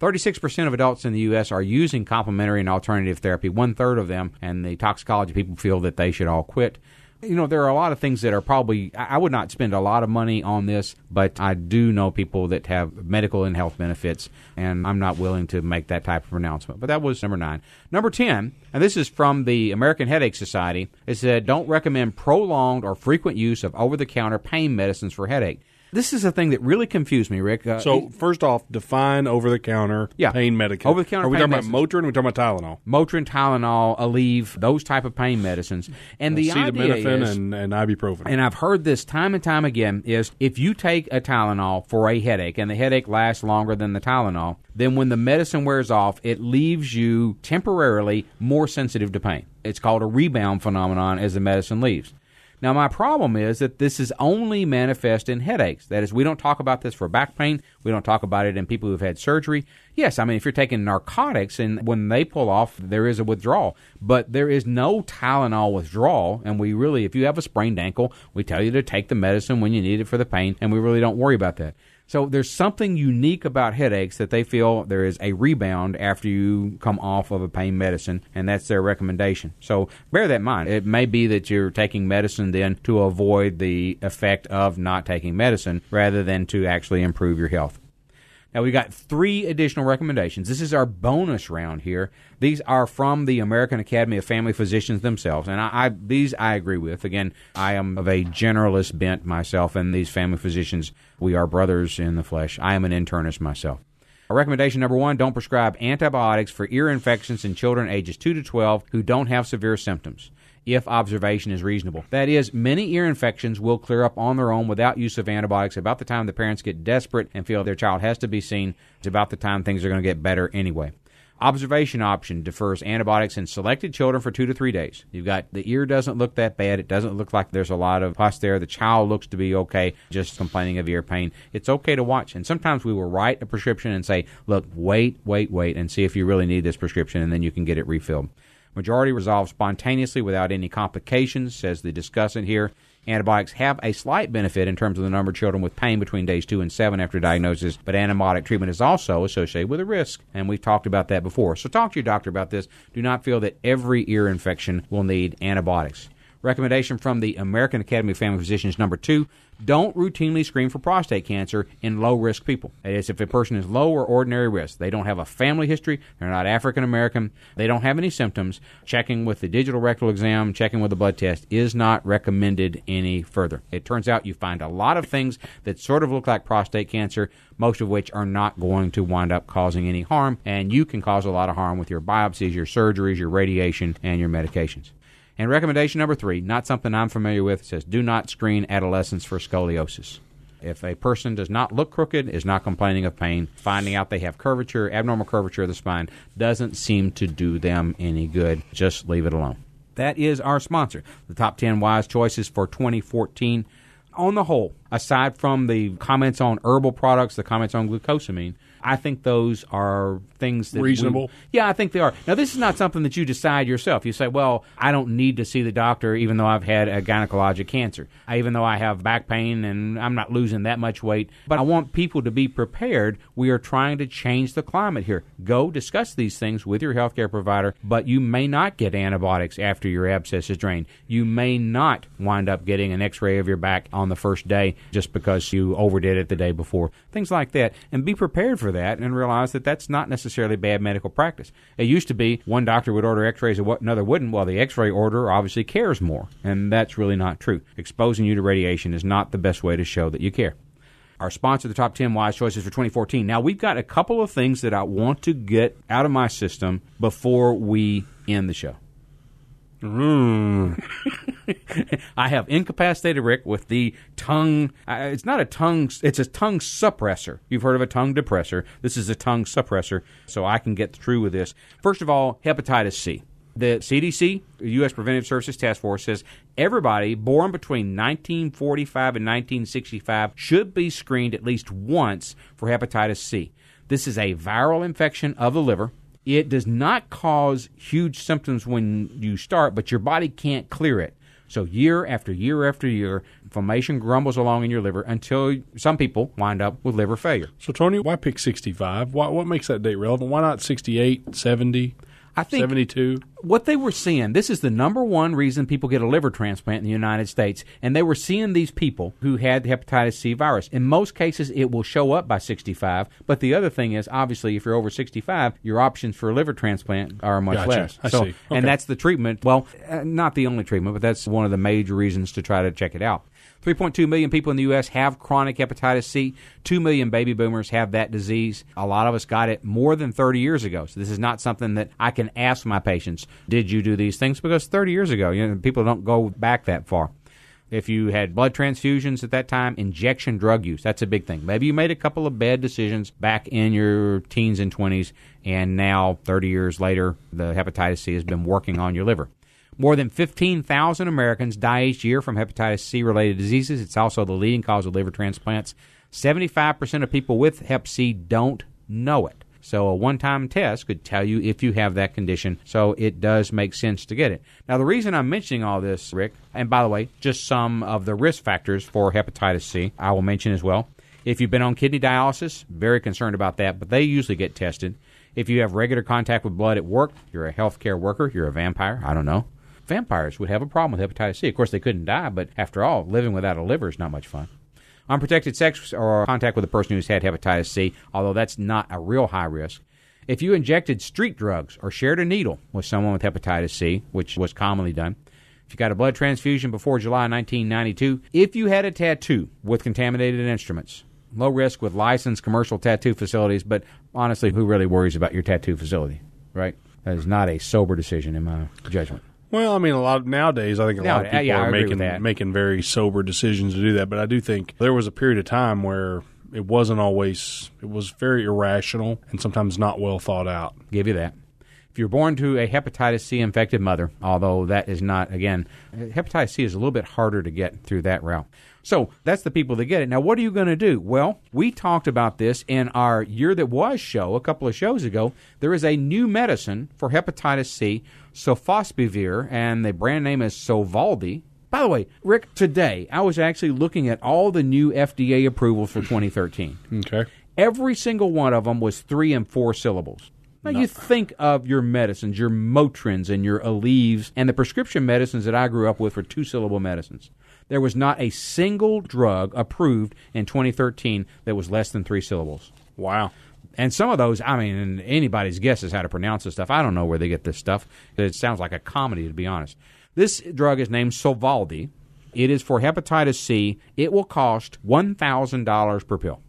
36% of adults in the U.S. are using complementary and alternative therapy, one-third of them, and the toxicology people feel that they should all quit. You know, there are a lot of things that are probably, I would not spend a lot of money on this, but I do know people that have medical and health benefits, and I'm not willing to make that type of pronouncement. But that was number 9. Number 10, and this is from the American Headache Society, it said, don't recommend prolonged or frequent use of over-the-counter pain medicines for headache. This is a thing that really confused me, Rick. So, first off, define over-the-counter pain medication. Over-the-counter Are we pain talking about Motrin or are we talking about Tylenol? Motrin, Tylenol, Aleve, those type of pain medicines. And the idea is, and ibuprofen. and I've heard this time and time again, is if you take a Tylenol for a headache and the headache lasts longer than the Tylenol, then when the medicine wears off, it leaves you temporarily more sensitive to pain. It's called a rebound phenomenon as the medicine leaves. Now, my problem is that this is only manifest in headaches. That is, we don't talk about this for back pain. We don't talk about it in people who've had surgery. Yes, I mean, if you're taking narcotics and when they pull off, there is a withdrawal. But there is no Tylenol withdrawal. And we really, if you have a sprained ankle, we tell you to take the medicine when you need it for the pain, and we really don't worry about that. So there's something unique about headaches that they feel there is a rebound after you come off of a pain medicine, and that's their recommendation. So bear that in mind. It may be that you're taking medicine then to avoid the effect of not taking medicine rather than to actually improve your health. Now, we got 3 additional recommendations. This is our bonus round here. These are from the American Academy of Family Physicians themselves, and these I agree with. Again, I am of a generalist bent myself, and these family physicians, we are brothers in the flesh. I am an internist myself. Recommendation number 1, don't prescribe antibiotics for ear infections in children ages 2 to 12 who don't have severe symptoms, if observation is reasonable. That is, many ear infections will clear up on their own without use of antibiotics. About the time the parents get desperate and feel their child has to be seen, it's about the time things are going to get better anyway. Observation option defers antibiotics in selected children for 2 to 3 days. You've got the ear doesn't look that bad. It doesn't look like there's a lot of pus there. The child looks to be okay, just complaining of ear pain. It's okay to watch. And sometimes we will write a prescription and say, look, wait, and see if you really need this prescription, and then you can get it refilled. Majority resolve spontaneously without any complications, says the discussant here. Antibiotics have a slight benefit in terms of the number of children with pain between days 2 and 7 after diagnosis, but antibiotic treatment is also associated with a risk, and we've talked about that before. So talk to your doctor about this. Do not feel that every ear infection will need antibiotics. Recommendation from the American Academy of Family Physicians number 2, don't routinely screen for prostate cancer in low-risk people. That is, if a person is low or ordinary risk, they don't have a family history, they're not African-American, they don't have any symptoms, checking with the digital rectal exam, checking with the blood test is not recommended any further. It turns out you find a lot of things that sort of look like prostate cancer, most of which are not going to wind up causing any harm, and you can cause a lot of harm with your biopsies, your surgeries, your radiation, and your medications. And recommendation number 3, not something I'm familiar with, says do not screen adolescents for scoliosis. If a person does not look crooked, is not complaining of pain, finding out they have curvature, abnormal curvature of the spine, doesn't seem to do them any good. Just leave it alone. That is our sponsor, the top 10 wise choices for 2014. On the whole, aside from the comments on herbal products, the comments on glucosamine, I think those are things that reasonable. Yeah, I think they are. Now, this is not something that you decide yourself. You say, well, I don't need to see the doctor even though I've had a gynecologic cancer, even though I have back pain and I'm not losing that much weight. But I want people to be prepared. We are trying to change the climate here. Go discuss these things with your healthcare provider, but you may not get antibiotics after your abscess is drained. You may not wind up getting an x-ray of your back on the first day just because you overdid it the day before. Things like that. And be prepared for that and realize that that's not necessarily bad medical practice. It used to be one doctor would order x-rays and another wouldn't. Well, the x-ray order obviously cares more, and that's really not true. Exposing you to radiation is not the best way to show that you care. Our sponsor, the top 10 wise choices for 2014. Now, we've got a couple of things that I want to get out of my system before we end the show. I have incapacitated Rick with the tongue. It's not a tongue. It's a tongue suppressor. You've heard of a tongue depressor. This is a tongue suppressor, so I can get through with this. First of all, hepatitis C. The CDC, the U.S. Preventive Services Task Force, says everybody born between 1945 and 1965 should be screened at least once for hepatitis C. This is a viral infection of the liver. It does not cause huge symptoms when you start, but your body can't clear it. So year after year after year, inflammation grumbles along in your liver until some people wind up with liver failure. So, Tony, why pick 65? What makes that date relevant? Why not 68, 70, I think 72? What they were seeing, this is the number one reason people get a liver transplant in the United States, and they were seeing these people who had the hepatitis C virus. In most cases, it will show up by 65, but the other thing is, obviously, if you're over 65, your options for a liver transplant are much less. I see. Okay. And that's the treatment. Well, not the only treatment, but that's one of the major reasons to try to check it out. 3.2 million people in the U.S. have chronic hepatitis C. 2 million baby boomers have that disease. A lot of us got it more than 30 years ago. So this is not something that I can ask my patients, did you do these things? Because 30 years ago, people don't go back that far. If you had blood transfusions at that time, injection drug use, that's a big thing. Maybe you made a couple of bad decisions back in your teens and 20s, and now, 30 years later, the hepatitis C has been working on your liver. More than 15,000 Americans die each year from hepatitis C-related diseases. It's also the leading cause of liver transplants. 75% of people with hep C don't know it. So a one-time test could tell you if you have that condition, so it does make sense to get it. Now, the reason I'm mentioning all this, Rick, and by the way, just some of the risk factors for hepatitis C, I will mention as well. If you've been on kidney dialysis, very concerned about that, but they usually get tested. If you have regular contact with blood at work, you're a healthcare worker, you're a vampire, I don't know. Vampires would have a problem with hepatitis C. Of course, they couldn't die, but after all, living without a liver is not much fun. Unprotected sex or contact with a person who's had hepatitis C, although that's not a real high risk. If you injected street drugs or shared a needle with someone with hepatitis C, which was commonly done. If you got a blood transfusion before July 1992. If you had a tattoo with contaminated instruments. Low risk with licensed commercial tattoo facilities, but honestly, who really worries about your tattoo facility, right? That is not a sober decision in my judgment. Well, I mean, nowadays, I think a lot of people are making very sober decisions to do that. But I do think there was a period of time where it was very irrational and sometimes not well thought out. Give you that. If you're born to a hepatitis C infected mother, although that is not, again, hepatitis C is a little bit harder to get through that route. So that's the people that get it. Now, what are you going to do? Well, we talked about this in our Year That Was show a couple of shows ago. There is a new medicine for hepatitis C, sofosbuvir, and the brand name is Sovaldi. By the way, Rick, today I was actually looking at all the new FDA approvals for 2013. Okay. Every single one of them was 3 and 4 syllables. Now, you think of your medicines, your Motrins and your Aleve, and the prescription medicines that I grew up with were 2-syllable medicines. There was not a single drug approved in 2013 that was less than 3 syllables. Wow. And some of those, I mean, anybody's guess is how to pronounce this stuff. I don't know where they get this stuff. It sounds like a comedy, to be honest. This drug is named Sovaldi. It is for hepatitis C. It will cost $1,000 per pill.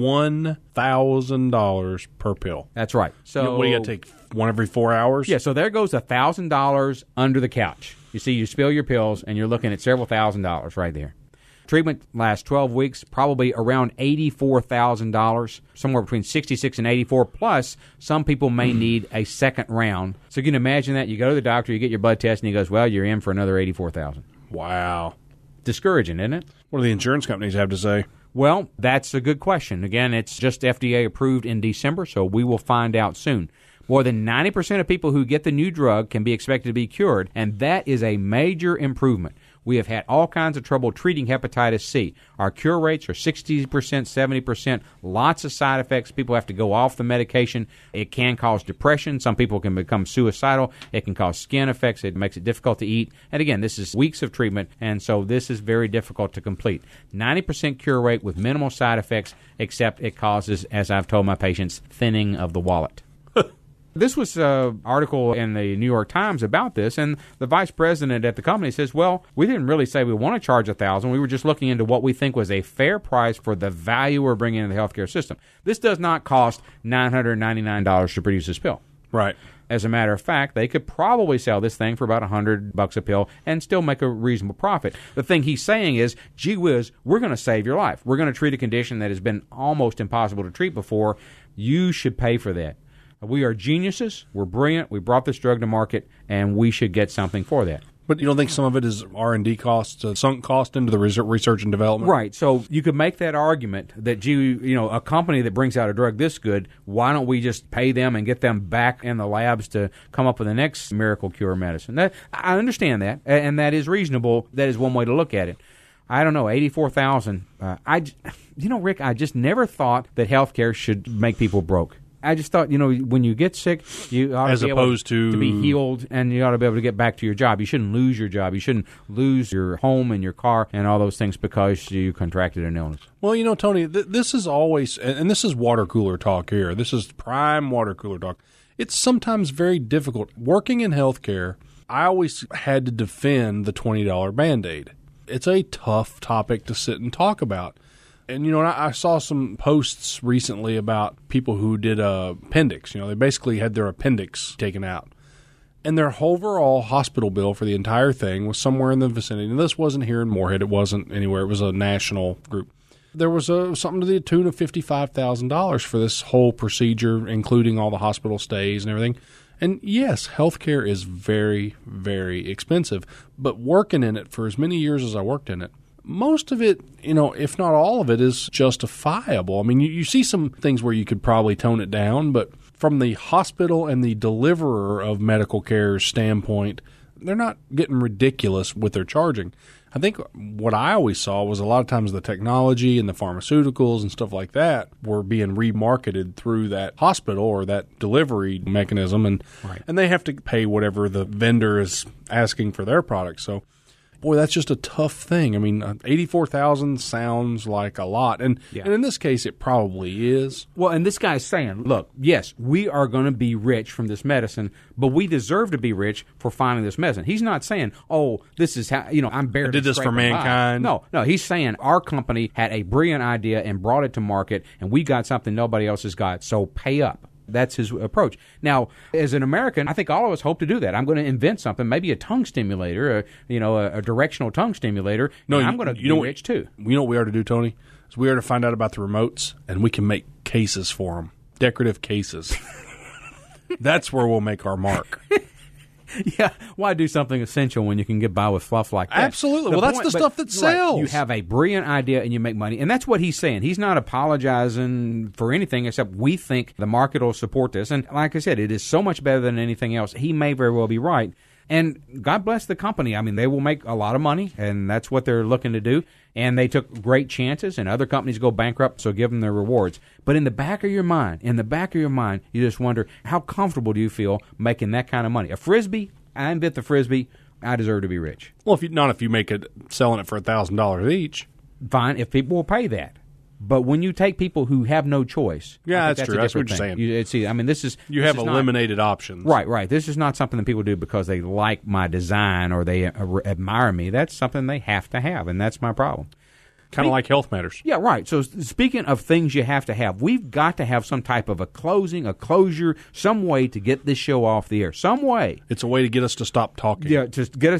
$1,000 per pill. That's right. So what do you got to take, one every 4 hours? Yeah, so there goes $1,000 under the couch. You see, you spill your pills, and you're looking at several $1,000s right there. Treatment lasts 12 weeks, probably around $84,000, somewhere between 66 and 84. Plus, some people may need a second round. So you can imagine that. You go to the doctor, you get your blood test, and he goes, well, you're in for another $84,000. Wow. Discouraging, isn't it? What do the insurance companies have to say? Well, that's a good question. Again, it's just FDA approved in December, so we will find out soon. More than 90% of people who get the new drug can be expected to be cured, and that is a major improvement. We have had all kinds of trouble treating hepatitis C. Our cure rates are 60%, 70%, lots of side effects. People have to go off the medication. It can cause depression. Some people can become suicidal. It can cause skin effects. It makes it difficult to eat. And again, this is weeks of treatment, and so this is very difficult to complete. 90% cure rate with minimal side effects, except it causes, as I've told my patients, thinning of the wallet. This was an article in the New York Times about this, and the vice president at the company says, well, we didn't really say we want to charge $1,000. We were just looking into what we think was a fair price for the value we're bringing into the healthcare system. This does not cost $999 to produce this pill. Right. As a matter of fact, they could probably sell this thing for about $100 a pill and still make a reasonable profit. The thing he's saying is, gee whiz, we're going to save your life. We're going to treat a condition that has been almost impossible to treat before. You should pay for that. We are geniuses. We're brilliant. We brought this drug to market, and we should get something for that. But you don't think some of it is R&D costs, sunk cost into the research and development? Right. So you could make that argument that, a company that brings out a drug this good, why don't we just pay them and get them back in the labs to come up with the next miracle cure medicine? I understand that, and that is reasonable. That is one way to look at it. I don't know, 84,000. Rick, I just never thought that healthcare should make people broke. I just thought, when you get sick, you ought to be able to be healed, and you ought to be able to get back to your job. You shouldn't lose your job. You shouldn't lose your home and your car and all those things because you contracted an illness. Well, Tony, this is always, and this is water cooler talk here. This is prime water cooler talk. It's sometimes very difficult. Working in healthcare, I always had to defend the $20 Band-Aid. It's a tough topic to sit and talk about. And, I saw some posts recently about people who did appendix. They basically had their appendix taken out. And their overall hospital bill for the entire thing was somewhere in the vicinity. And this wasn't here in Moorhead. It wasn't anywhere. It was a national group. There was something to the tune of $55,000 for this whole procedure, including all the hospital stays and everything. And yes, healthcare is very, very expensive. But working in it for as many years as I worked in it, most of it, if not all of it, is justifiable. I mean, you see some things where you could probably tone it down, but from the hospital and the deliverer of medical care standpoint, they're not getting ridiculous with their charging. I think what I always saw was a lot of times the technology and the pharmaceuticals and stuff like that were being remarketed through that hospital or that delivery mechanism, and they have to pay whatever the vendor is asking for their product. So, boy, that's just a tough thing. I mean, 84,000 sounds like a lot, and in this case, it probably is. Well, and this guy's saying, look, yes, we are going to be rich from this medicine, but we deserve to be rich for finding this medicine. He's not saying, oh, this is how, I'm barely I did this for mankind. No, he's saying our company had a brilliant idea and brought it to market, and we got something nobody else has got, so pay up. That's his approach. Now, as an American, I think all of us hope to do that. I'm going to invent something, maybe a tongue stimulator, a directional tongue stimulator. No, I'm going to be rich too. You know what we are to do, Tony? Is we are to find out about the remotes, and we can make cases for them, decorative cases. That's where we'll make our mark. Yeah, why do something essential when you can get by with fluff like that? Absolutely. That's the stuff that sells. Right, you have a brilliant idea and you make money, and that's what he's saying. He's not apologizing for anything except we think the market will support this. And like I said, it is so much better than anything else. He may very well be right. And God bless the company. I mean, they will make a lot of money, and that's what they're looking to do. And they took great chances, and other companies go bankrupt, so give them their rewards. But in the back of your mind, you just wonder, how comfortable do you feel making that kind of money? A Frisbee, I invent the Frisbee, I deserve to be rich. Well, if you make it selling it for $1,000 each. Fine, if people will pay that. But when you take people who have no choice, that's true. That's what you're saying. You have eliminated options. Right. This is not something that people do because they like my design or they admire me. That's something they have to have, and that's my problem. Kind of like Health Matters. Yeah, right. So speaking of things you have to have, we've got to have some type of a closure, some way to get this show off the air. Some way. It's a way to get us to stop talking. Yeah, just get us...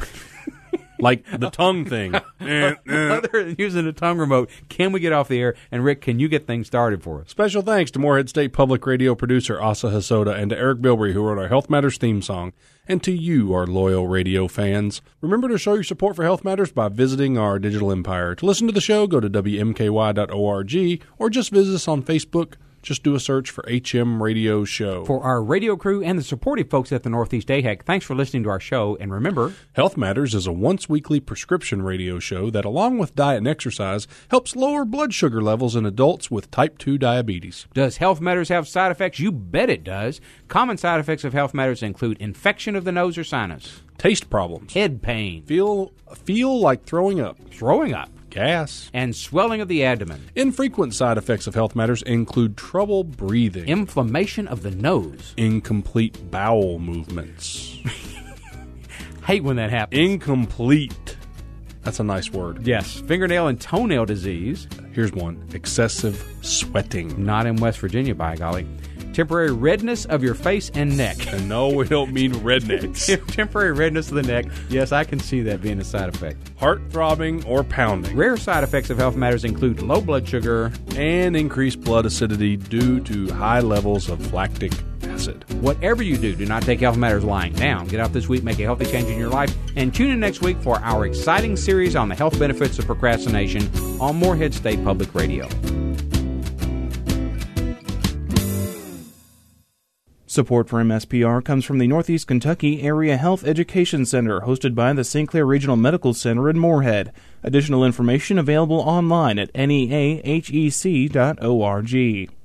Like the tongue thing. Other than using a tongue remote, can we get off the air? And Rick, can you get things started for us? Special thanks to Moorhead State Public Radio producer Asa Hasoda and to Eric Bilbrey, who wrote our Health Matters theme song, and to you, our loyal radio fans. Remember to show your support for Health Matters by visiting our digital empire. To listen to the show, go to WMKY.org or just visit us on Facebook. Just do a search for HM Radio Show. For our radio crew and the supportive folks at the Northeast AHEC, thanks for listening to our show. And remember, Health Matters is a once-weekly prescription radio show that, along with diet and exercise, helps lower blood sugar levels in adults with type 2 diabetes. Does Health Matters have side effects? You bet it does. Common side effects of Health Matters include infection of the nose or sinus, taste problems, head pain, feel like throwing up, gas, and swelling of the abdomen. Infrequent side effects of Health Matters include trouble breathing, inflammation of the nose, incomplete bowel movements. Hate when that happens. Incomplete. That's a nice word. Yes. Fingernail and toenail disease. Here's one. Excessive sweating. Not in West Virginia, by golly. Temporary redness of your face and neck. And no, we don't mean rednecks. Temporary redness of the neck. Yes, I can see that being a side effect. Heart throbbing or pounding. Rare side effects of Health Matters include low blood sugar and increased blood acidity due to high levels of lactic acid. acid. Whatever you do, do not take Health Matters lying down. Get out this week, make a healthy change in your life, and tune in next week for our exciting series on the health benefits of procrastination on Morehead State Public Radio. Support for MSPR comes from the Northeast Kentucky Area Health Education Center, hosted by the St. Clair Regional Medical Center in Morehead. Additional information available online at neahec.org.